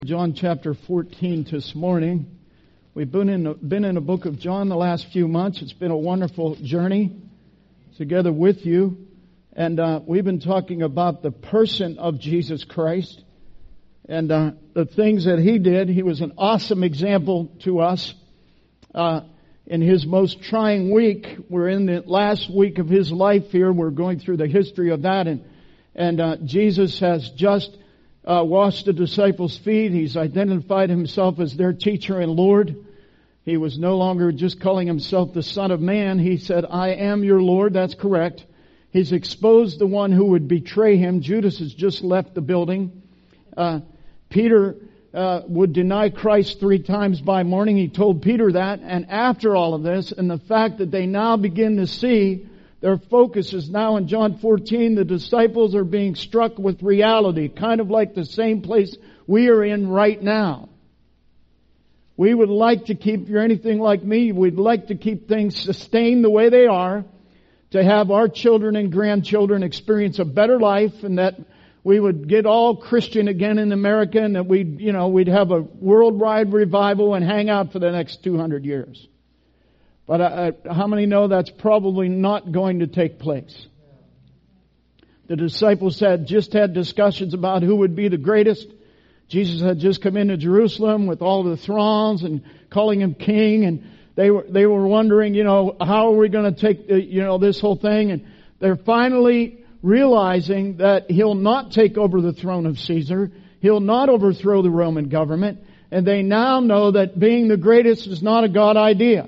John chapter 14 this morning. We've been in the book of John the last few months. It's been a wonderful journey together with you. And we've been talking about the person of Jesus Christ and the things that He did. He was an awesome example to us in His most trying week. We're in the last week of His life here. We're going through the history of that. And Jesus has just washed the disciples' feet. He's identified Himself as their teacher and Lord. He was no longer just calling Himself the Son of Man. He said, I am your Lord. That's correct. He's exposed the one who would betray Him. Judas has just left the building. Peter would deny Christ 3 times by morning. He told Peter that. And after all of this, and the fact that they now begin to see their focus is now in John 14. The disciples are being struck with reality, kind of like the same place we are in right now. We would like to keep, if you're anything like me, we'd like to keep things sustained the way they are, to have our children and grandchildren experience a better life, and that we would get all Christian again in America, and that we'd have a worldwide revival and hang out for the next 200 years. But how many know that's probably not going to take place? The disciples had just had discussions about who would be the greatest. Jesus had just come into Jerusalem with all the throngs and calling Him king, and they were wondering, how are we going to take this whole thing? And they're finally realizing that He'll not take over the throne of Caesar. He'll not overthrow the Roman government. And they now know that being the greatest is not a God idea.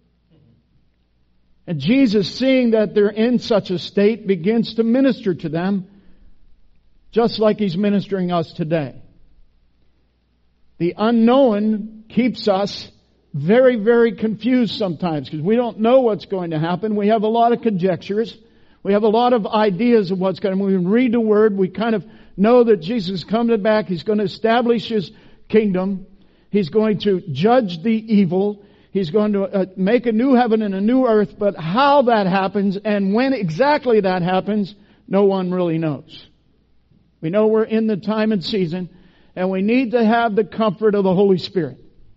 And Jesus, seeing that they're in such a state, begins to minister to them, just like He's ministering us today. The unknown keeps us very, very confused sometimes, because we don't know what's going to happen. We have a lot of conjectures. We have a lot of ideas of what's going to happen. When we read the Word, we kind of know that Jesus is coming back. He's going to establish His kingdom. He's going to judge the evil. He's going to make a new heaven and a new earth, but how that happens and when exactly that happens, no one really knows. We know we're in the time and season, and we need to have the comfort of the Holy Spirit.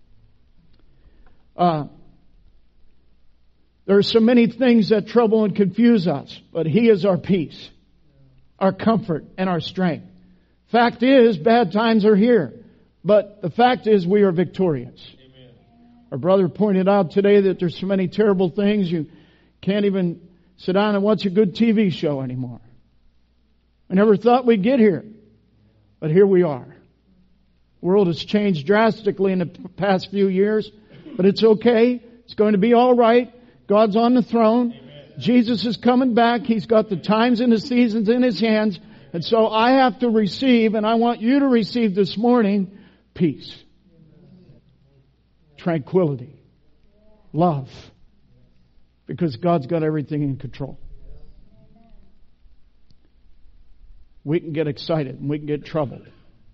There are so many things that trouble and confuse us, but He is our peace, our comfort, and our strength. Fact is, bad times are here, but the fact is we are victorious. Our brother pointed out today that there's so many terrible things you can't even sit down and watch a good TV show anymore. I never thought we'd get here, but here we are. The world has changed drastically in the past few years, but it's okay. It's going to be all right. God's on the throne. Amen. Jesus is coming back. He's got the times and the seasons in His hands. And so I have to receive, and I want you to receive this morning, peace. Tranquility, love, because God's got everything in control. We can get excited and we can get troubled.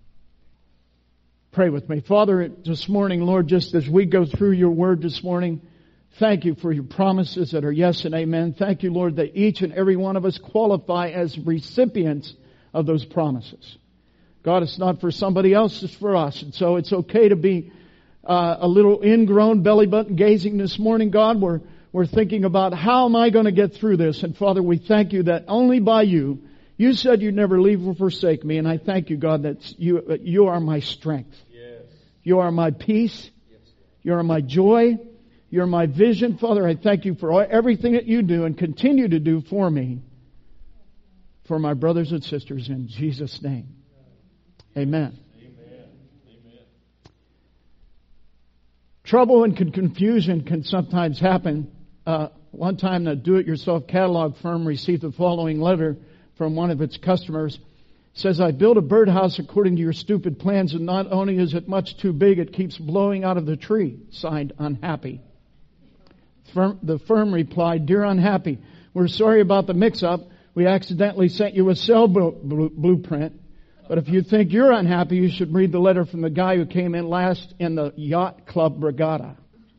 Pray with me. Father, this morning, Lord, just as we go through Your Word this morning, thank You for Your promises that are yes and amen. Thank You, Lord, that each and every one of us qualify as recipients of those promises. God, it's not for somebody else, it's for us. And so it's okay to be a little ingrown belly button gazing this morning. God, we're thinking about how am I going to get through this? And Father, we thank You that only by You said You'd never leave or forsake me. And I thank You, God, that You are my strength. Yes. You are my peace. Yes. You are my joy. You're my vision. Father, I thank You for everything that You do and continue to do for me, for my brothers and sisters, in Jesus' name. Amen. Trouble and confusion can sometimes happen. One time, a do-it-yourself catalog firm received the following letter from one of its customers. It says, I built a birdhouse according to your stupid plans, and not only is it much too big, it keeps blowing out of the tree. Signed, Unhappy. The firm replied, Dear Unhappy, we're sorry about the mix-up. We accidentally sent you a cell blueprint. But if you think you're unhappy, you should read the letter from the guy who came in last in the yacht club regatta.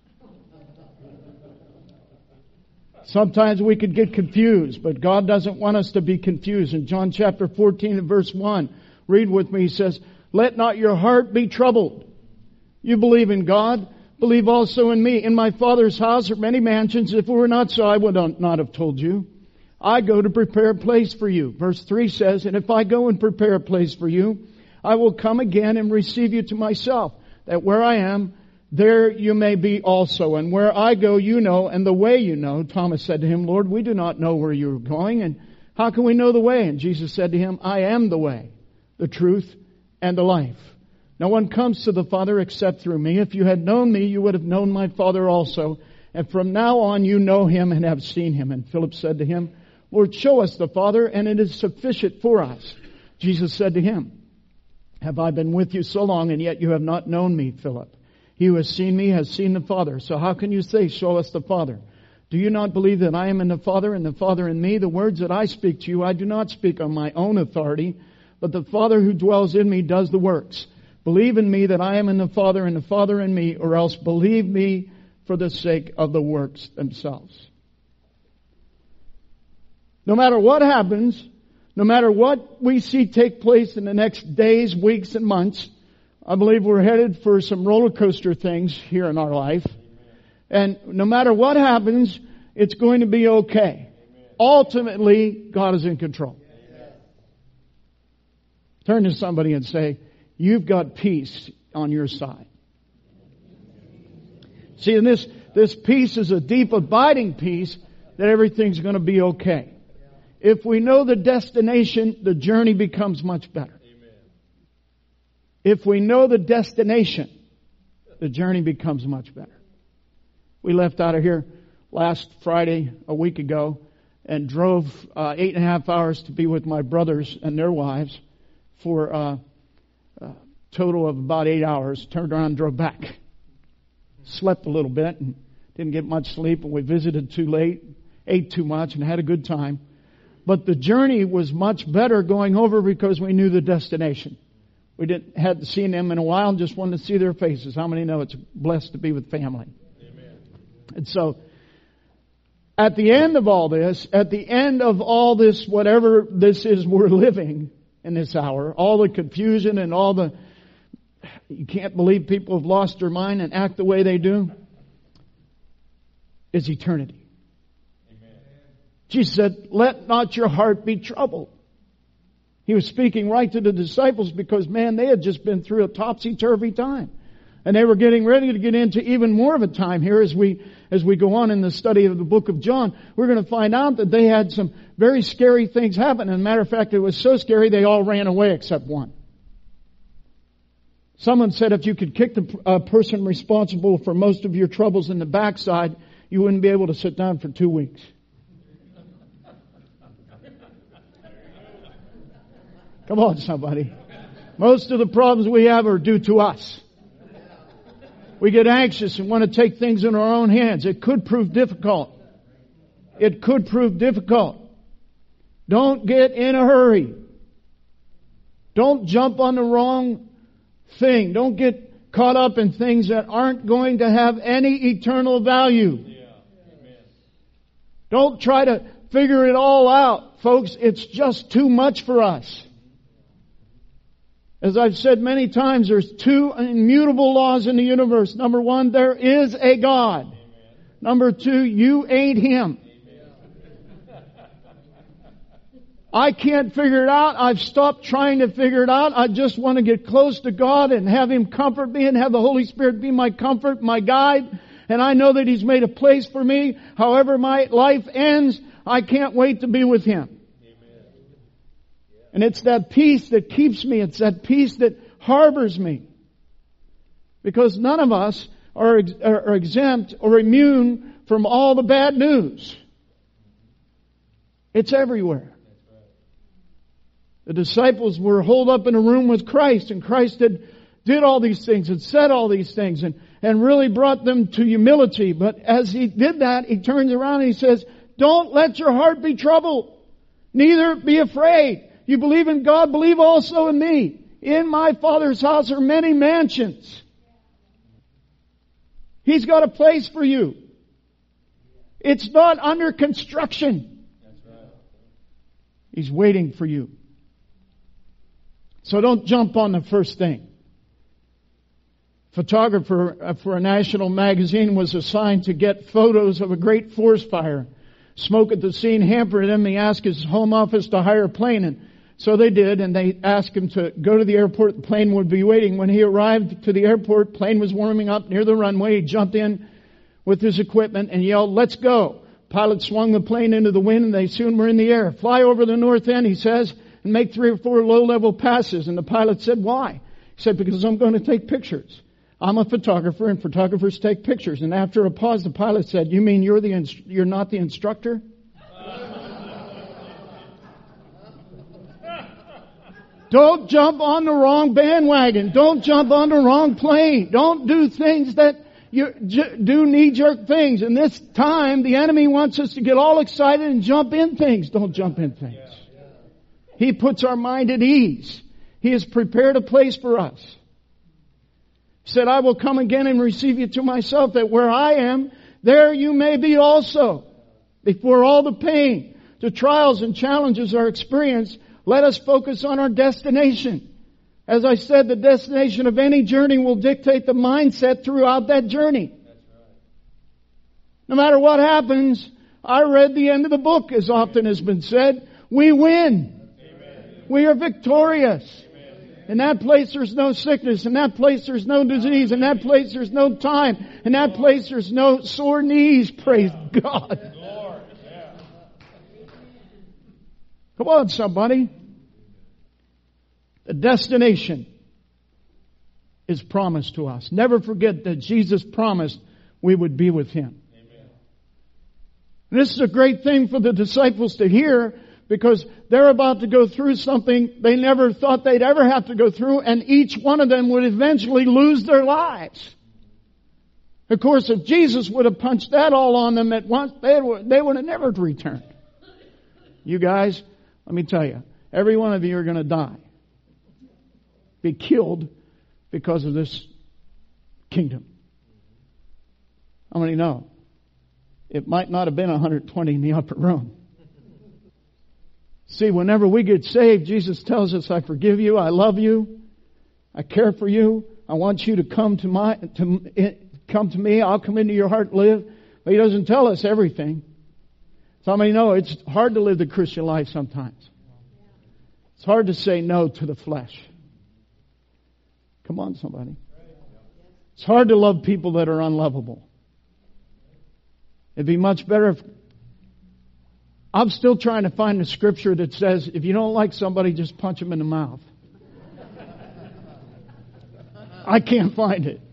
Sometimes we could get confused, but God doesn't want us to be confused. In John chapter 14 and verse 1, read with me, He says, Let not your heart be troubled. You believe in God, believe also in me. In my Father's house are many mansions. If it were not so, I would not have told you. I go to prepare a place for you. Verse 3 says, and if I go and prepare a place for you, I will come again and receive you to myself, that where I am, there you may be also. And where I go, you know, and the way you know. Thomas said to him, Lord, we do not know where you are going, and how can we know the way? And Jesus said to him, I am the way, the truth, and the life. No one comes to the Father except through me. If you had known me, you would have known my Father also. And from now on you know him and have seen him. And Philip said to him, Lord, show us the Father, and it is sufficient for us. Jesus said to him, have I been with you so long, and yet you have not known me, Philip? He who has seen me has seen the Father. So how can you say, show us the Father? Do you not believe that I am in the Father, and the Father in me? The words that I speak to you, I do not speak on my own authority, but the Father who dwells in me does the works. Believe in me that I am in the Father, and the Father in me, or else believe me for the sake of the works themselves. No matter what happens, no matter what we see take place in the next days, weeks, and months, I believe we're headed for some roller coaster things here in our life. And no matter what happens, it's going to be okay. Ultimately, God is in control. Turn to somebody and say, you've got peace on your side. See, and this peace is a deep, abiding peace that everything's going to be okay. If we know the destination, the journey becomes much better. If we know the destination, the journey becomes much better. We left out of here last Friday, a week ago, and drove 8.5 hours to be with my brothers and their wives for a total of about 8 hours. Turned around and drove back. Slept a little bit and didn't get much sleep, and we visited too late, ate too much, and had a good time. But the journey was much better going over because we knew the destination. We hadn't seen them in a while and just wanted to see their faces. How many know it's blessed to be with family? Amen. And so, at the end of all this, whatever this is we're living in this hour, all the confusion and you can't believe people have lost their mind and act the way they do, is eternity. Jesus said, let not your heart be troubled. He was speaking right to the disciples because, man, they had just been through a topsy-turvy time. And they were getting ready to get into even more of a time here as we go on in the study of the book of John. We're going to find out that they had some very scary things happen. As a matter of fact, it was so scary they all ran away except one. Someone said if you could kick the person responsible for most of your troubles in the backside, you wouldn't be able to sit down for 2 weeks. Come on, somebody. Most of the problems we have are due to us. We get anxious and want to take things in our own hands. It could prove difficult. It could prove difficult. Don't get in a hurry. Don't jump on the wrong thing. Don't get caught up in things that aren't going to have any eternal value. Don't try to figure it all out. Folks, it's just too much for us. As I've said many times, there's 2 immutable laws in the universe. Number 1, there is a God. Amen. Number 2, you ain't Him. Amen. I can't figure it out. I've stopped trying to figure it out. I just want to get close to God and have Him comfort me and have the Holy Spirit be my comfort, my guide. And I know that He's made a place for me. However my life ends, I can't wait to be with Him. And it's that peace that keeps me. It's that peace that harbors me. Because none of us are exempt or immune from all the bad news. It's everywhere. The disciples were holed up in a room with Christ, and Christ did all these things and said all these things and really brought them to humility. But as He did that, He turns around and He says, don't let your heart be troubled. Neither be afraid. You believe in God, believe also in me. In my Father's house are many mansions. He's got a place for you. It's not under construction. He's waiting for you. So don't jump on the first thing. Photographer for a national magazine was assigned to get photos of a great forest fire. Smoke at the scene hampered him. He asked his home office to hire a plane, and so they did, and they asked him to go to the airport. The plane would be waiting. When he arrived to the airport, plane was warming up near the runway. He jumped in with his equipment and yelled, "Let's go." Pilot swung the plane into the wind, and they soon were in the air. "Fly over the north end," he says, "and make 3 or 4 low-level passes." And the pilot said, "Why?" He said, "Because I'm going to take pictures. I'm a photographer, and photographers take pictures." And after a pause, the pilot said, "You mean you're not the instructor?" Don't jump on the wrong bandwagon. Don't jump on the wrong plane. Don't do things that you do knee-jerk things. And this time, the enemy wants us to get all excited and jump in things. Don't jump in things. He puts our mind at ease. He has prepared a place for us. He said, "I will come again and receive you to myself, that where I am, there you may be also." Before all the pain, the trials and challenges are experienced, let us focus on our destination. As I said, the destination of any journey will dictate the mindset throughout that journey. No matter what happens, I read the end of the book, as often has been said. We win. We are victorious. In that place there's no sickness. In that place there's no disease. In that place there's no time. In that place there's no sore knees. Praise God. Come on, somebody. The destination is promised to us. Never forget that Jesus promised we would be with Him. And this is a great thing for the disciples to hear, because they're about to go through something they never thought they'd ever have to go through, and each one of them would eventually lose their lives. Of course, if Jesus would have punched that all on them at once, they would have never returned. You guys, let me tell you, every one of you are going to die. Be killed because of this kingdom. How many know? It might not have been 120 in the upper room. See, whenever we get saved, Jesus tells us, "I forgive you, I love you, I care for you, I want you to come to me, I'll come into your heart and live." But He doesn't tell us everything. So how many know it's hard to live the Christian life sometimes? It's hard to say no to the flesh. Come on, somebody. It's hard to love people that are unlovable. It'd be much better if... I'm still trying to find a scripture that says, if you don't like somebody, just punch them in the mouth. I can't find it.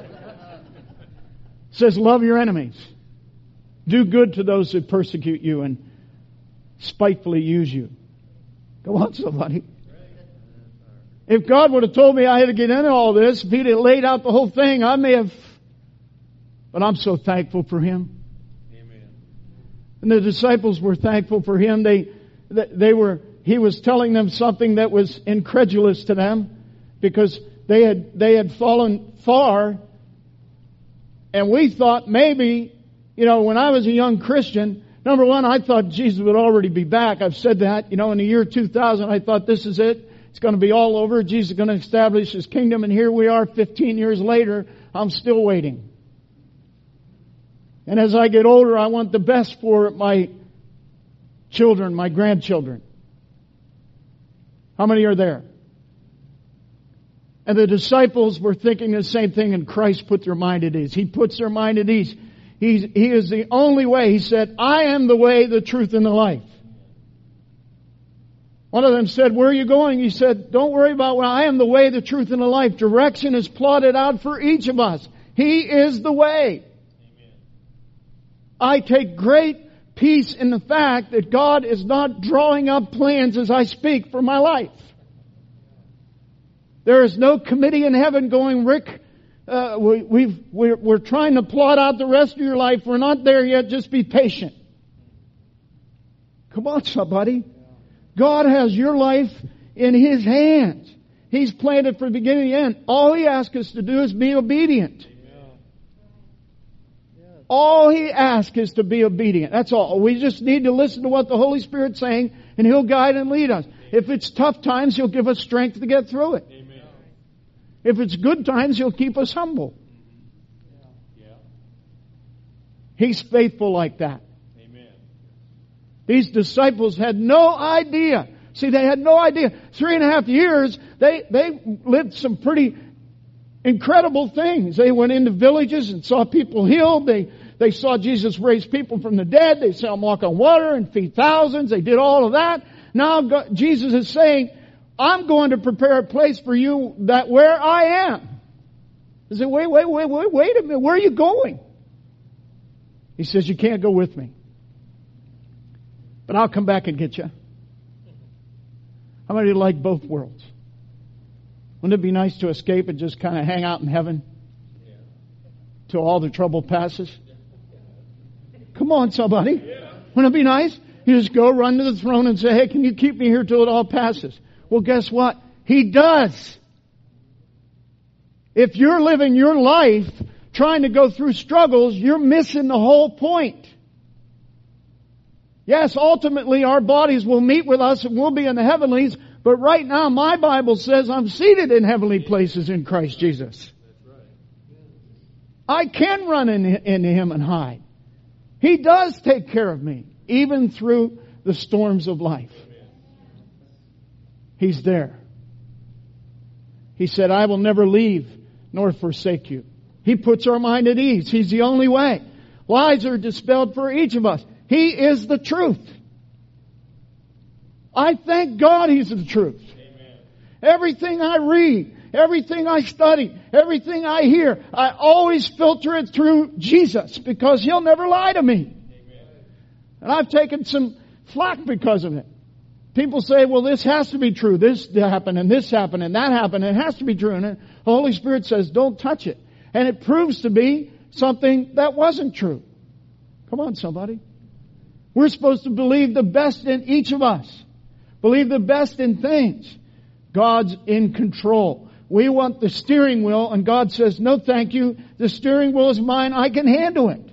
It says, love your enemies. Do good to those who persecute you and spitefully use you. Come on, somebody. If God would have told me I had to get into all this, if He'd have laid out the whole thing, I may have... But I'm so thankful for Him. And the disciples were thankful for Him. He was telling them something that was incredulous to them, because they had fallen far. And we thought maybe, when I was a young Christian, number one, I thought Jesus would already be back. I've said that, in the year 2000, I thought this is it. It's going to be all over. Jesus is going to establish His kingdom. And here we are 15 years later. I'm still waiting. And as I get older, I want the best for my children, my grandchildren. How many are there? And the disciples were thinking the same thing, and Christ put their mind at ease. He puts their mind at ease. He is the only way. He said, "I am the way, the truth, and the life." One of them said, "Where are you going?" He said, "Don't worry about where. I am the way, the truth, and the life." Direction is plotted out for each of us. He is the way. I take great peace in the fact that God is not drawing up plans as I speak for my life. There is no committee in heaven going, "Rick, we're trying to plot out the rest of your life. We're not there yet. Just be patient." Come on, somebody. God has your life in His hands. He's planned it from the beginning to the end. All He asks us to do is be obedient. All He asks is to be obedient. That's all. We just need to listen to what the Holy Spirit's saying, and He'll guide and lead us. If it's tough times, He'll give us strength to get through it. Amen. If it's good times, He'll keep us humble. Yeah. He's faithful like that. Amen. These disciples had no idea. See, they had no idea. 3.5 years, they lived some pretty incredible things. They went into villages and saw people healed. They saw Jesus raise people from the dead. They saw Him walk on water and feed thousands. They did all of that. Now Jesus is saying, I'm going to prepare a place for you that where I am. He said, wait a minute. Where are you going? He says, you can't go with me. But I'll come back and get you. How many like both worlds? Wouldn't it be nice to escape and just kind of hang out in heaven till all the trouble passes? Come on, somebody. Wouldn't it be nice? You just go run to the throne and say, hey, can you keep me here till it all passes? Well, guess what? He does. If you're living your life trying to go through struggles, you're missing the whole point. Yes, ultimately our bodies will meet with us and we'll be in the heavenlies, but right now my Bible says I'm seated in heavenly places in Christ Jesus. I can run into Him and hide. He does take care of me, even through the storms of life. He's there. He said, I will never leave nor forsake you. He puts our mind at ease. He's the only way. Lies are dispelled for each of us. He is the truth. I thank God He's the truth. Amen. Everything I read, everything I study, everything I hear, I always filter it through Jesus because He'll never lie to me. Amen. And I've taken some flack because of it. People say, well, this has to be true. This happened and this happened and that happened. It has to be true. And the Holy Spirit says, don't touch it. And it proves to be something that wasn't true. Come on, somebody. We're supposed to believe the best in each of us. Believe the best in things. God's in control. We want the steering wheel, and God says, no thank you. The steering wheel is mine. I can handle it.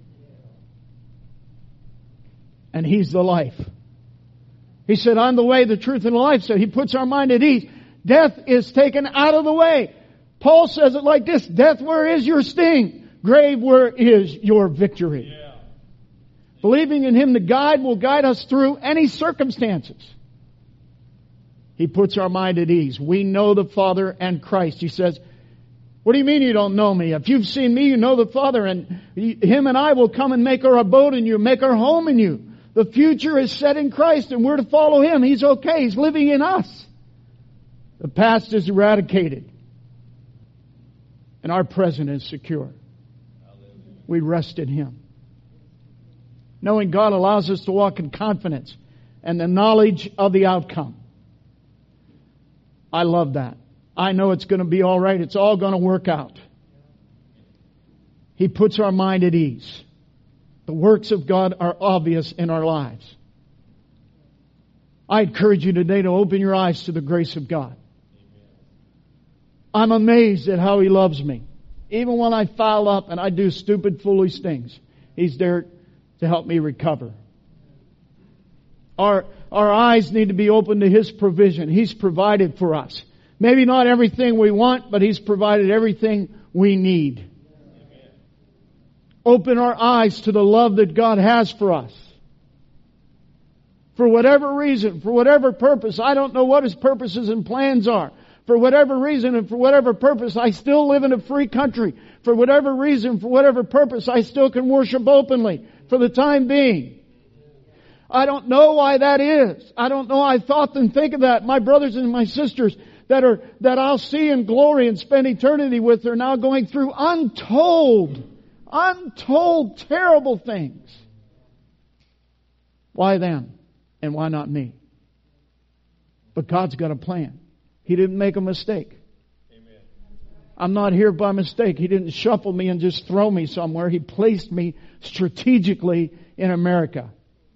And He's the life. He said, I'm the way, the truth, and the life. So He puts our mind at ease. Death is taken out of the way. Paul says it like this, death, where is your sting? Grave, where is your victory? Yeah. Believing in Him to guide will guide us through any circumstances. He puts our mind at ease. We know the Father and Christ. He says, what do you mean you don't know me? If you've seen me, you know the Father, and Him and I will come and make our abode in you, make our home in you. The future is set in Christ and we're to follow Him. He's okay. He's living in us. The past is eradicated. And our present is secure. We rest in Him. Knowing God allows us to walk in confidence and the knowledge of the outcome. I love that. I know it's going to be all right. It's all going to work out. He puts our mind at ease. The works of God are obvious in our lives. I encourage you today to open your eyes to the grace of God. I'm amazed at how He loves me. Even when I foul up and I do stupid, foolish things, He's there to help me recover. Our eyes need to be open to His provision. He's provided for us. Maybe not everything we want, but He's provided everything we need. Open our eyes to the love that God has for us. For whatever reason, for whatever purpose, I don't know what His purposes and plans are. For whatever reason and for whatever purpose, I still live in a free country. For whatever reason, for whatever purpose, I still can worship openly for the time being. I don't know why that is. I don't know. I thought and think of that. My brothers and my sisters that I'll see in glory and spend eternity with are now going through untold terrible things. Why them? And why not me? But God's got a plan. He didn't make a mistake. Amen. I'm not here by mistake. He didn't shuffle me and just throw me somewhere. He placed me strategically in America.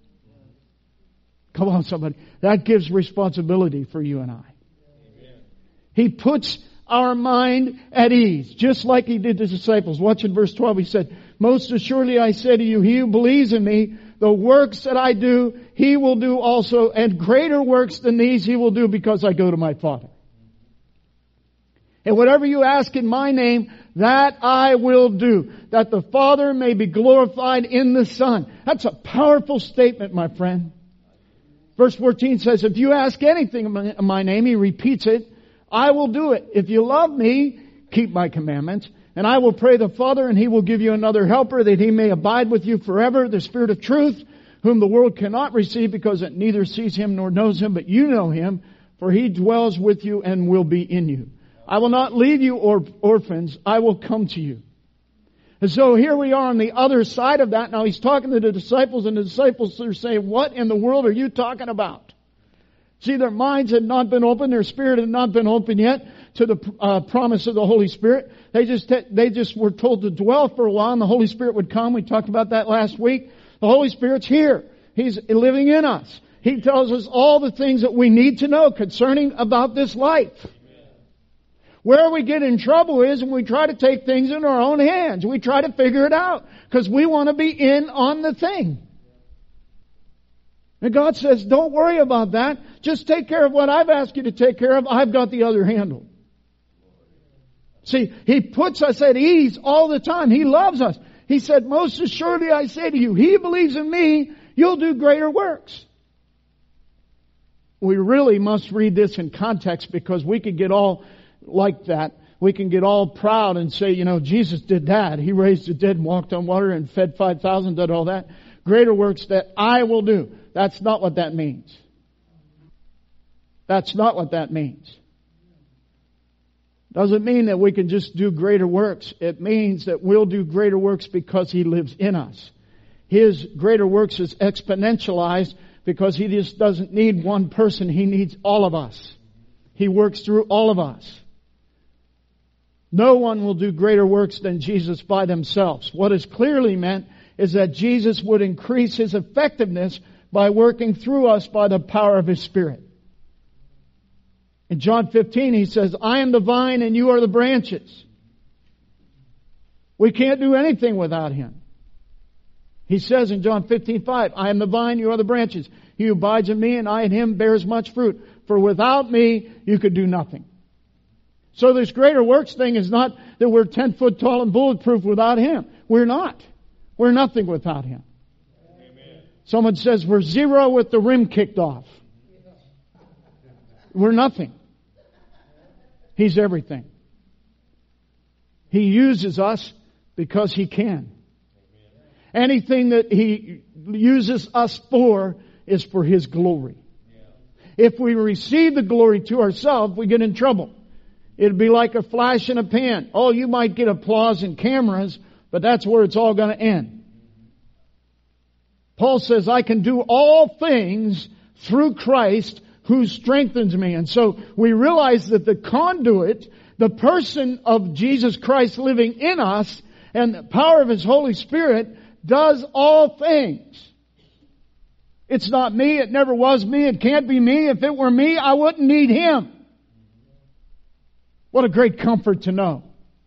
Come on, somebody. That gives responsibility for you and I. Amen. He puts our mind at ease, just like He did to the disciples. Watch in verse 12. He said, most assuredly I say to you, he who believes in me, the works that I do, He will do also, and greater works than these He will do because I go to my Father. And whatever you ask in my name, that I will do, that the Father may be glorified in the Son. That's a powerful statement, my friend. Verse 14 says, if you ask anything in my name, He repeats it, I will do it. If you love me, keep my commandments. And I will pray the Father, and He will give you another helper, that He may abide with you forever, the Spirit of truth, whom the world cannot receive because it neither sees Him nor knows Him, but you know Him, for He dwells with you and will be in you. I will not leave you orphans. I will come to you. And so here we are on the other side of that. Now He's talking to the disciples, and the disciples are saying, what in the world are you talking about? See, their minds had not been open. Their spirit had not been open yet to the promise of the Holy Spirit. They just were told to dwell for a while, and the Holy Spirit would come. We talked about that last week. The Holy Spirit's here. He's living in us. He tells us all the things that we need to know concerning about this life. Where we get in trouble is when we try to take things in our own hands. We try to figure it out because we want to be in on the thing. And God says, don't worry about that. Just take care of what I've asked you to take care of. I've got the other handle. See, He puts us at ease all the time. He loves us. He said, most assuredly I say to you, he believes in me, you'll do greater works. We really must read this in context because we could get all like that. We can get all proud and say, Jesus did that. He raised the dead and walked on water and fed 5,000, did all that. Greater works that I will do. That's not what that means. That's not what that means. Doesn't mean that we can just do greater works. It means that we'll do greater works because He lives in us. His greater works is exponentialized because He just doesn't need one person. He needs all of us. He works through all of us. No one will do greater works than Jesus by themselves. What is clearly meant is that Jesus would increase His effectiveness by working through us by the power of His Spirit. In John 15, He says, I am the vine and you are the branches. We can't do anything without Him. He says in John 15:5, I am the vine, you are the branches. He who abides in me and I in him bears much fruit. For without me, you could do nothing. So this greater works thing is not that we're 10 foot tall and bulletproof without Him. We're not. We're nothing without Him. Amen. Someone says we're zero with the rim kicked off. We're nothing. He's everything. He uses us because He can. Anything that He uses us for is for His glory. If we receive the glory to ourselves, we get in trouble. It'd be like a flash in a pan. Oh, you might get applause and cameras, but that's where it's all going to end. Paul says, I can do all things through Christ who strengthens me. And so we realize that the conduit, the person of Jesus Christ living in us and the power of His Holy Spirit does all things. It's not me. It never was me. It can't be me. If it were me, I wouldn't need Him. What a great comfort to know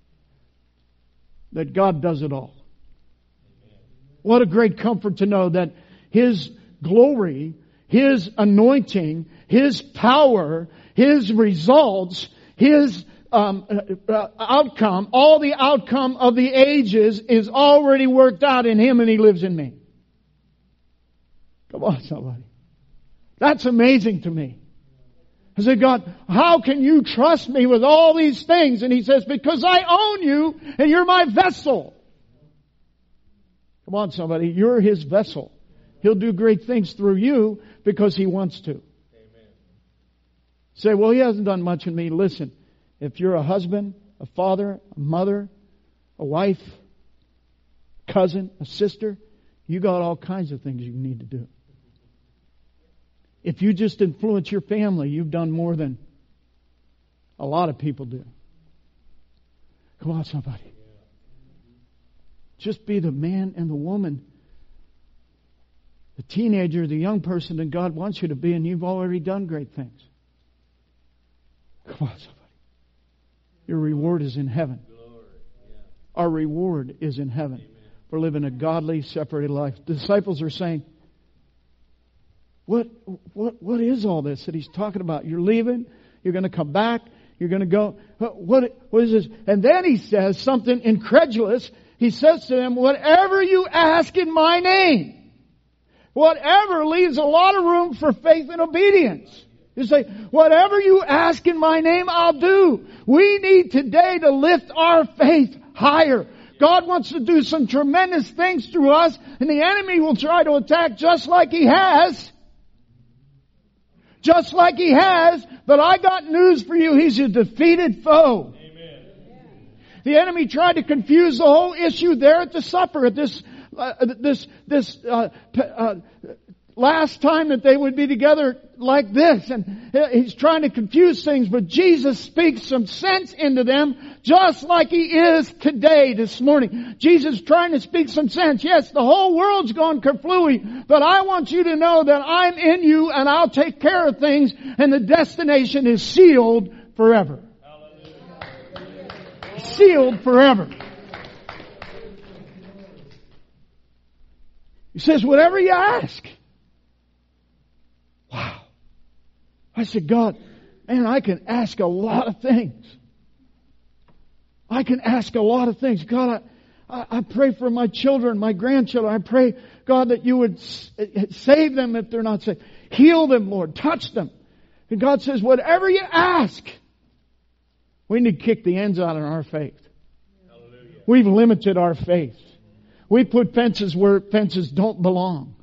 that God does it all. What a great comfort to know that His glory, His anointing, His power, His results, His outcome, all the outcome of the ages is already worked out in Him and He lives in me. Come on, somebody. That's amazing to me. I said, God, how can you trust me with all these things? And He says, because I own you and you're my vessel. Come on, somebody. You're His vessel. He'll do great things through you because He wants to. Amen. Say, well, He hasn't done much in me. Listen, if you're a husband, a father, a mother, a wife, cousin, a sister, you got all kinds of things you need to do. If you just influence your family, you've done more than a lot of people do. Come on, somebody. Just be the man and the woman, the teenager, the young person that God wants you to be, and you've already done great things. Come on, somebody. Your reward is in heaven. Our reward is in heaven. for living a godly, separated life. The disciples are saying, what is all this that He's talking about? You're leaving, you're going to come back, you're going to go. What is this? And then He says something incredulous. He says to them, whatever you ask in my name. Whatever leaves a lot of room for faith and obedience. You say, whatever you ask in my name, I'll do. We need today to lift our faith higher. God wants to do some tremendous things through us, and the enemy will try to attack just like he has. Just like he has, but I got news for you. He's a defeated foe. Amen. The enemy tried to confuse the whole issue there at the supper, at this last time that they would be together like this. And he's trying to confuse things, but Jesus speaks some sense into them just like He is today, this morning. Jesus is trying to speak some sense. Yes, the whole world's gone kerflooey, but I want you to know that I'm in you and I'll take care of things, and the destination is sealed forever. Hallelujah. Sealed forever. He says, whatever you ask. Wow. I said, God, man, I can ask a lot of things. I can ask a lot of things. God, I pray for my children, my grandchildren. I pray, God, that you would save them if they're not saved. Heal them, Lord. Touch them. And God says, whatever you ask. We need to kick the ends out of our faith. Hallelujah. We've limited our faith. We put fences where fences don't belong.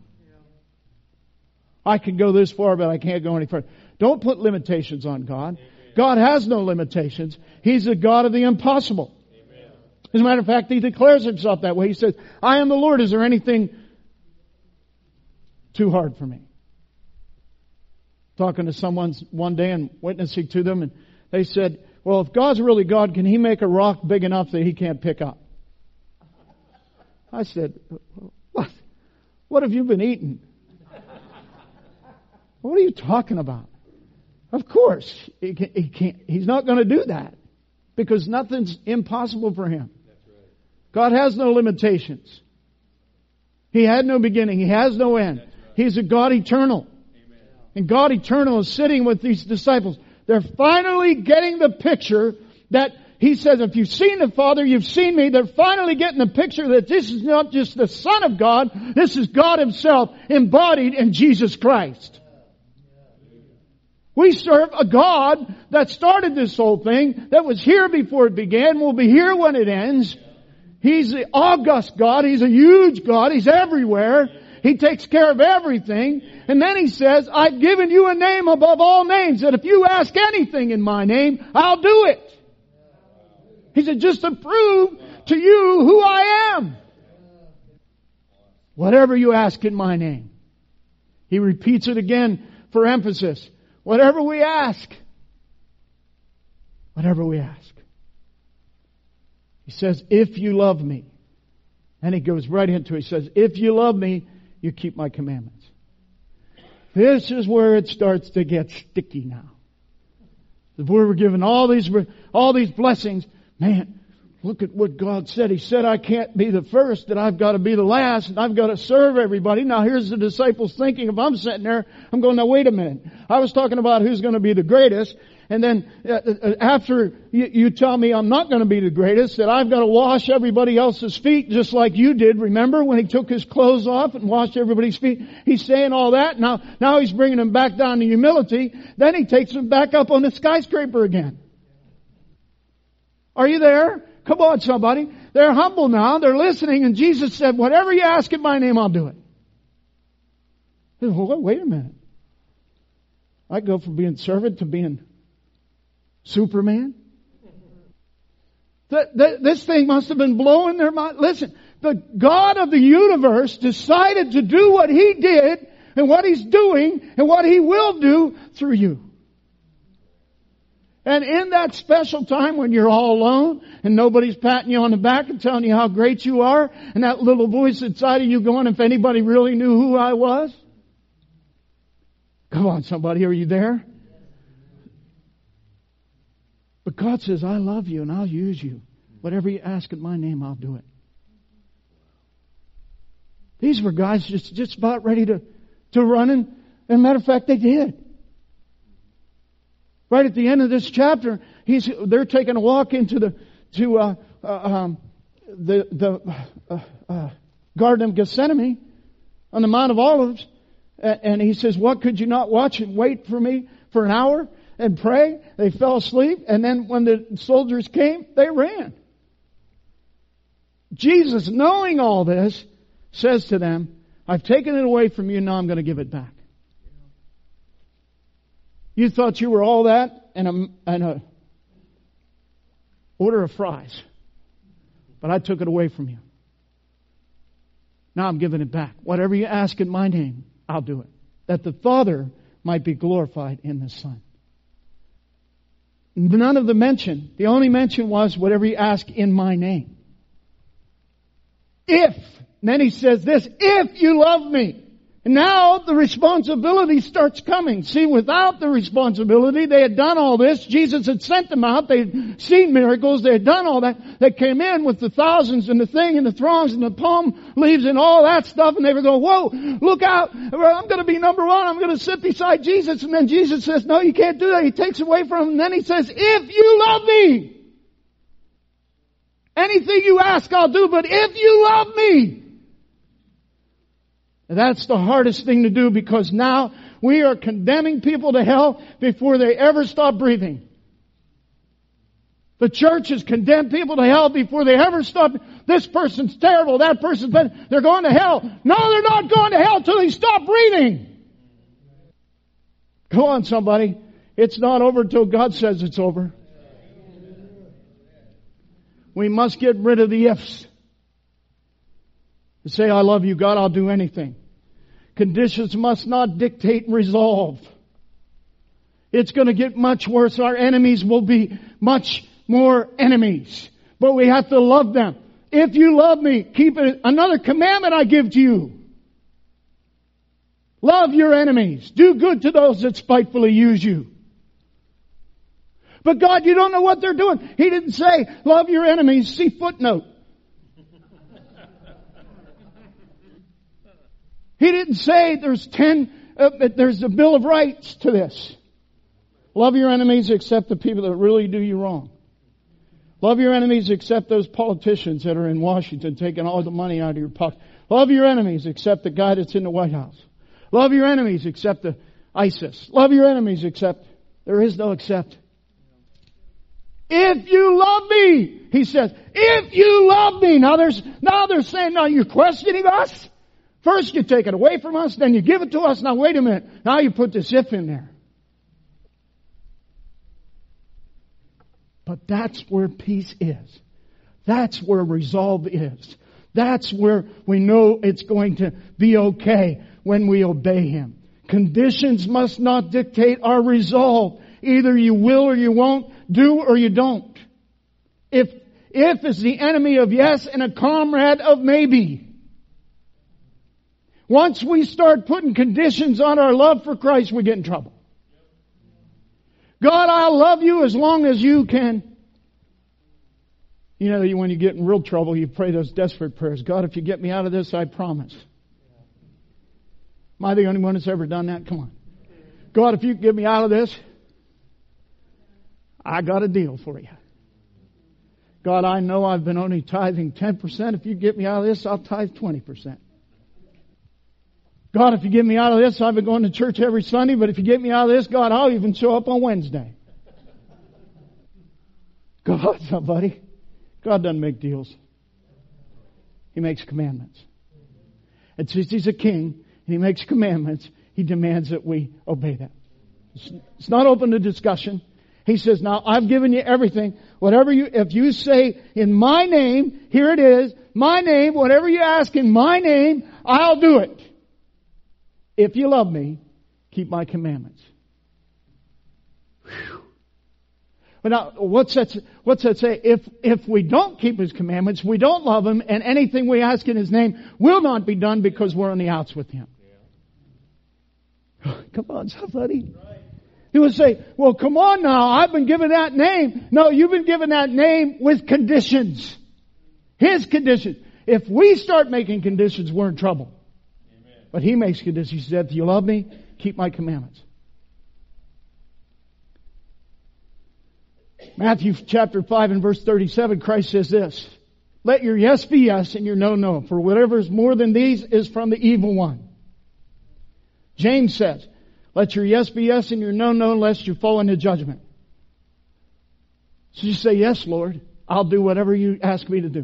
I can go this far, but I can't go any further. Don't put limitations on God. God has no limitations. He's the God of the impossible. As a matter of fact, He declares Himself that way. He says, I am the Lord. Is there anything too hard for me? Talking to someone one day and witnessing to them, and they said, well, if God's really God, can He make a rock big enough that He can't pick up? I said, what? What have you been eating? What are you talking about? Of course, he can't. He's not going to do that because nothing's impossible for Him. God has no limitations. He had no beginning. He has no end. He's a God eternal. And God eternal is sitting with these disciples. They're finally getting the picture that He says, if you've seen the Father, you've seen me. They're finally getting the picture that this is not just the Son of God. This is God Himself embodied in Jesus Christ. We serve a God that started this whole thing, that was here before it began, will be here when it ends. He's the august God. He's a huge God. He's everywhere. He takes care of everything. And then He says, I've given you a name above all names, that if you ask anything in my name, I'll do it. He said, just to prove to you who I am. Whatever you ask in my name. He repeats it again for emphasis. Whatever we ask. Whatever we ask. He says, if you love me. And He goes right into it. He says, if you love me, you keep my commandments. This is where it starts to get sticky now. If we were given all these blessings, man, look at what God said. He said, I can't be the first, that I've got to be the last, and I've got to serve everybody. Now here's the disciples thinking, if I'm sitting there, I'm going, now wait a minute. I was talking about who's going to be the greatest, and then after you tell me I'm not going to be the greatest, that I've got to wash everybody else's feet just like you did. Remember when He took His clothes off and washed everybody's feet? He's saying all that. Now He's bringing them back down to humility. Then He takes them back up on the skyscraper again. Are you there? Come on, somebody. They're humble now. They're listening. And Jesus said, whatever you ask in my name, I'll do it. Well, wait a minute. I go from being servant to being Superman? This thing must have been blowing their mind. Listen, the God of the universe decided to do what He did and what He's doing and what He will do through you. And in that special time when you're all alone and nobody's patting you on the back and telling you how great you are, and that little voice inside of you going, if anybody really knew who I was. Come on, somebody, are you there? But God says, I love you and I'll use you. Whatever you ask in my name, I'll do it. These were guys just about ready to run, and matter of fact, they did. Right at the end of this chapter, they're taking a walk into the Garden of Gethsemane on the Mount of Olives, and he says, "What, could you not watch and wait for me for an hour and pray?" They fell asleep, and then when the soldiers came, they ran. Jesus, knowing all this, says to them, "I've taken it away from you, now I'm going to give it back." You thought you were all that and a order of fries. But I took it away from you. Now I'm giving it back. Whatever you ask in my name, I'll do it. That the Father might be glorified in the Son. None of the mention. The only mention was whatever you ask in my name. If. And then he says this, if you love me. And now the responsibility starts coming. See, without the responsibility, they had done all this. Jesus had sent them out. They'd seen miracles. They had done all that. They came in with the thousands and the thing and the throngs and the palm leaves and all that stuff. And they were going, whoa, look out. I'm going to be number one. I'm going to sit beside Jesus. And then Jesus says, no, you can't do that. He takes away from them. And then he says, if you love me, anything you ask, I'll do. But if you love me, that's the hardest thing to do, because now we are condemning people to hell before they ever stop breathing. The church has condemned people to hell before they ever stop. This person's terrible, that person's bad. They're going to hell. No, they're not going to hell till they stop breathing. Come on, somebody. It's not over till God says it's over. We must get rid of the ifs. To say, I love you, God, I'll do anything. Conditions must not dictate resolve. It's going to get much worse. Our enemies will be much more enemies. But we have to love them. If you love me, keep it. Another commandment I give to you. Love your enemies. Do good to those that spitefully use you. But God, you don't know what they're doing. He didn't say, love your enemies. See footnote. He didn't say there's a Bill of Rights to this. Love your enemies except the people that really do you wrong. Love your enemies except those politicians that are in Washington taking all the money out of your pocket. Love your enemies except the guy that's in the White House. Love your enemies except the ISIS. Love your enemies except, there is no except. If you love me, he says, if you love me. Now they're saying, now you're questioning us? First you take it away from us, then you give it to us. Now wait a minute. Now you put this if in there. But that's where peace is. That's where resolve is. That's where we know it's going to be okay when we obey Him. Conditions must not dictate our resolve. Either you will or you won't, do or you don't. If is the enemy of yes and a comrade of maybe. Once we start putting conditions on our love for Christ, we get in trouble. God, I'll love you as long as you can. You know, when you get in real trouble, you pray those desperate prayers. God, if you get me out of this, I promise. Am I the only one that's ever done that? Come on. God, if you get me out of this, I got a deal for you. God, I know I've been only tithing 10%. If you get me out of this, I'll tithe 20%. God, if you get me out of this, I've been going to church every Sunday, but if you get me out of this, God, I'll even show up on Wednesday. God, somebody. God doesn't make deals. He makes commandments. And since He's a king and He makes commandments, He demands that we obey them. It's not open to discussion. He says, now I've given you everything. If you say in my name, here it is, my name, whatever you ask in my name, I'll do it. If you love me, keep my commandments. Whew. But now, what's that say? If we don't keep His commandments, we don't love Him, and anything we ask in His name will not be done because we're on the outs with Him. Yeah. Come on, somebody. Right. He would say, well, come on now, I've been given that name. No, you've been given that name with conditions. His conditions. If we start making conditions, we're in trouble. Amen. But He makes conditions. He said, if you love me, keep my commandments. Matthew chapter 5 and verse 37, Christ says this, let your yes be yes and your no, no. For whatever is more than these is from the evil one. James says, let your yes be yes and your no, no, lest you fall into judgment. So you say, yes, Lord, I'll do whatever you ask me to do.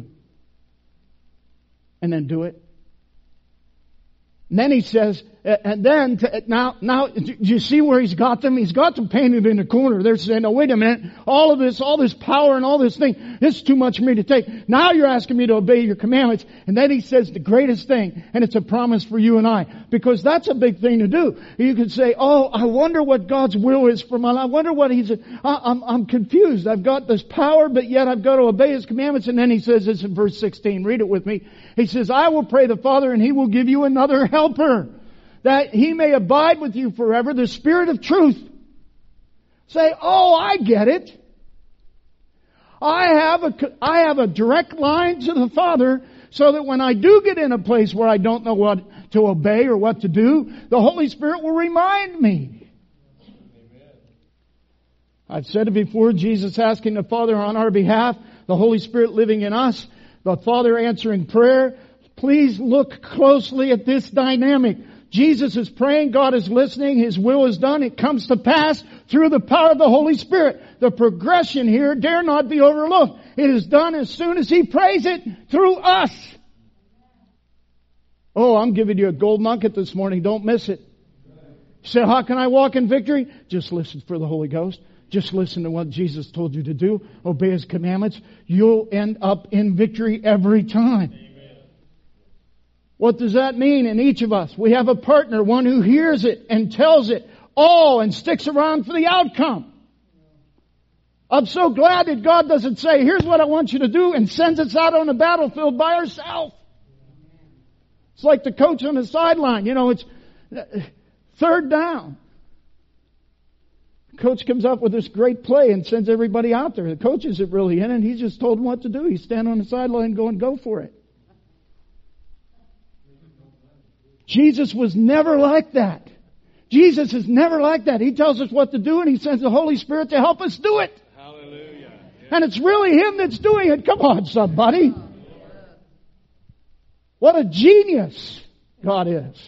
And then do it. And then He says, and then, now, do you see where He's got them? He's got them painted in a corner. They're saying, no, wait a minute. All this power and all this thing, this is too much for me to take. Now you're asking me to obey your commandments. And then He says the greatest thing, and it's a promise for you and I. Because that's a big thing to do. You could say, oh, I wonder what God's will is for my life. I wonder what I'm confused. I've got this power, but yet I've got to obey His commandments. And then He says this in verse 16. Read it with me. He says, I will pray the Father, and He will give you another helper, that He may abide with you forever, the Spirit of truth. Say, oh, I get it. I have a direct line to the Father, so that when I do get in a place where I don't know what to obey or what to do, the Holy Spirit will remind me. Amen. I've said it before, Jesus asking the Father on our behalf, the Holy Spirit living in us, the Father answering prayer. Please look closely at this dynamic. Jesus is praying, God is listening, His will is done, it comes to pass through the power of the Holy Spirit. The progression here dare not be overlooked. It is done as soon as He prays it through us. Oh, I'm giving you a gold nugget this morning, don't miss it. You say, how can I walk in victory? Just listen for the Holy Ghost. Just listen to what Jesus told you to do. Obey His commandments. You'll end up in victory every time. What does that mean in each of us? We have a partner, one who hears it and tells it all and sticks around for the outcome. I'm so glad that God doesn't say, here's what I want you to do, and sends us out on the battlefield by ourselves. It's like the coach on the sideline. You know, it's third down. The coach comes up with this great play and sends everybody out there. The coach isn't really in it. He just told them what to do. He's standing on the sideline going, go for it. Jesus was never like that. Jesus is never like that. He tells us what to do and He sends the Holy Spirit to help us do it. Hallelujah. And it's really Him that's doing it. Come on, somebody. What a genius God is.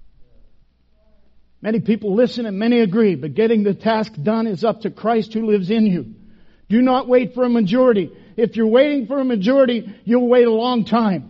Many people listen and many agree, but getting the task done is up to Christ who lives in you. Do not wait for a majority. If you're waiting for a majority, you'll wait a long time.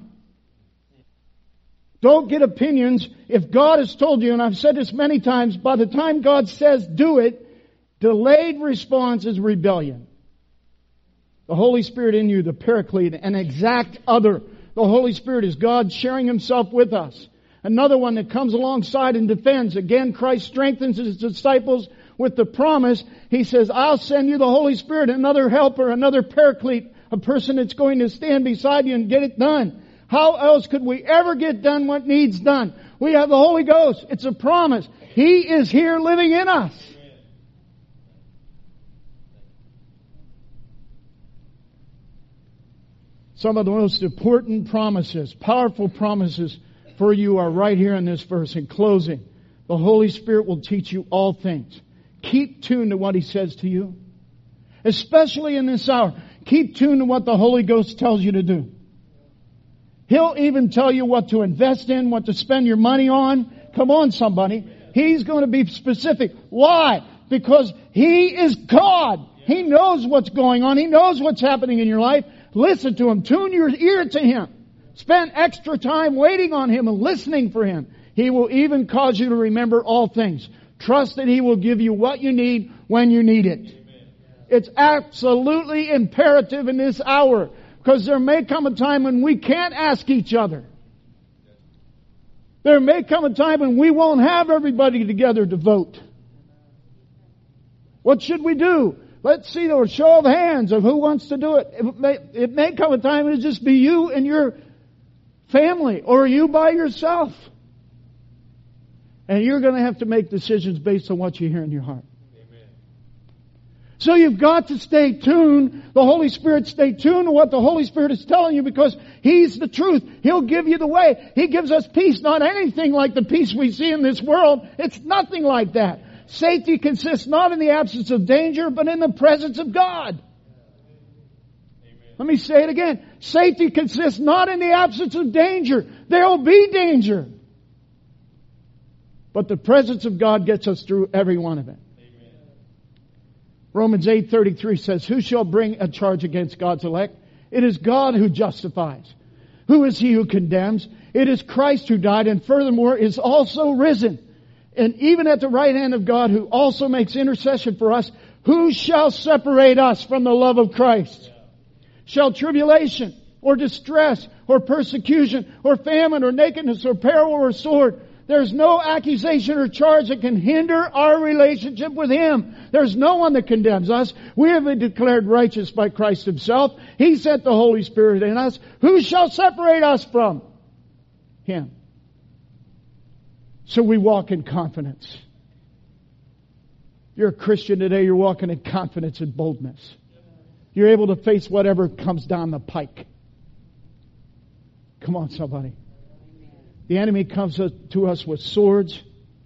Don't get opinions. If God has told you, and I've said this many times, by the time God says do it, delayed response is rebellion. The Holy Spirit in you, the Paraclete, an exact other. The Holy Spirit is God sharing Himself with us. Another one that comes alongside and defends. Again, Christ strengthens His disciples with the promise. He says, I'll send you the Holy Spirit, another helper, another Paraclete, a person that's going to stand beside you and get it done. How else could we ever get done what needs done? We have the Holy Ghost. It's a promise. He is here living in us. Some of the most important promises, powerful promises for you are right here in this verse. In closing, the Holy Spirit will teach you all things. Keep tuned to what He says to you. Especially in this hour. Keep tuned to what the Holy Ghost tells you to do. He'll even tell you what to invest in, what to spend your money on. Come on, somebody. He's going to be specific. Why? Because He is God. He knows what's going on. He knows what's happening in your life. Listen to Him. Tune your ear to Him. Spend extra time waiting on Him and listening for Him. He will even cause you to remember all things. Trust that He will give you what you need when you need it. It's absolutely imperative in this hour. Because there may come a time when we can't ask each other. There may come a time when we won't have everybody together to vote. What should we do? Let's see a show of hands of who wants to do it. It may come a time when it'll just be you and your family, or you by yourself. And you're going to have to make decisions based on what you hear in your heart. Amen. So you've got to stay tuned. The Holy Spirit, stay tuned to what the Holy Spirit is telling you because He's the truth. He'll give you the way. He gives us peace, not anything like the peace we see in this world. It's nothing like that. Safety consists not in the absence of danger, but in the presence of God. Amen. Let me say it again. Safety consists not in the absence of danger. There will be danger. But the presence of God gets us through every one of it. Romans 8:33 says, who shall bring a charge against God's elect? It is God who justifies. Who is he who condemns? It is Christ who died and furthermore is also risen. And even at the right hand of God who also makes intercession for us, who shall separate us from the love of Christ? Shall tribulation or distress or persecution or famine or nakedness or peril or sword? There's no accusation or charge that can hinder our relationship with Him. There's no one that condemns us. We have been declared righteous by Christ Himself. He sent the Holy Spirit in us. Who shall separate us from Him? So we walk in confidence. If you're a Christian today, you're walking in confidence and boldness. You're able to face whatever comes down the pike. Come on, somebody. The enemy comes to us with swords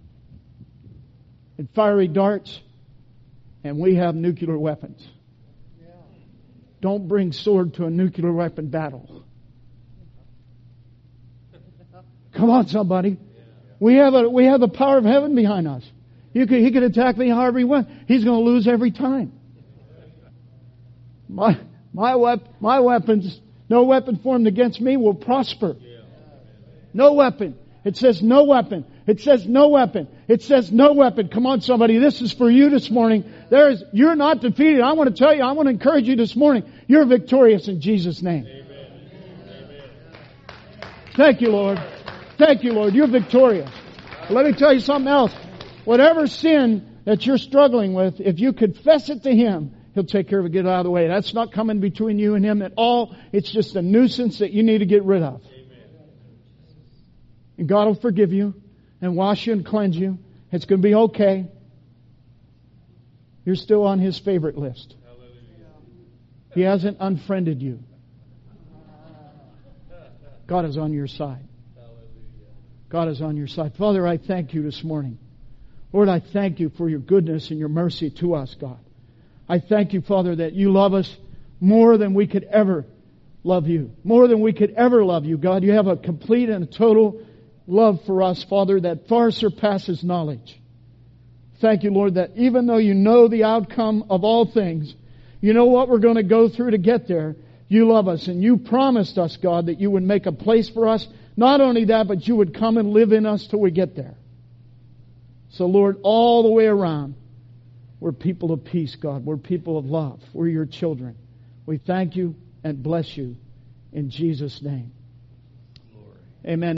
and fiery darts, and we have nuclear weapons. Don't bring sword to a nuclear weapon battle. Come on, somebody. We have the power of heaven behind us. He could attack me however he wants. He's going to lose every time. My weapons, no weapon formed against me will prosper. No weapon. It says no weapon. It says no weapon. It says no weapon. Come on, somebody. This is for you this morning. You're not defeated. I want to tell you, I want to encourage you this morning. You're victorious in Jesus' name. Amen. Thank you, Lord. Thank you, Lord. You're victorious. Let me tell you something else. Whatever sin that you're struggling with, if you confess it to Him, He'll take care of it, get it out of the way. That's not coming between you and Him at all. It's just a nuisance that you need to get rid of. And God will forgive you and wash you and cleanse you. It's going to be okay. You're still on His favorite list. He hasn't unfriended you. God is on your side. God is on your side. Father, I thank you this morning. Lord, I thank you for your goodness and your mercy to us, God. I thank you, Father, that you love us more than we could ever love you. More than we could ever love you, God. You have a complete and a total love for us, Father, that far surpasses knowledge. Thank you, Lord, that even though you know the outcome of all things, you know what we're going to go through to get there, you love us. And you promised us, God, that you would make a place for us. Not only that, but you would come and live in us till we get there. So, Lord, all the way around, we're people of peace, God. We're people of love. We're your children. We thank you and bless you in Jesus' name. Amen.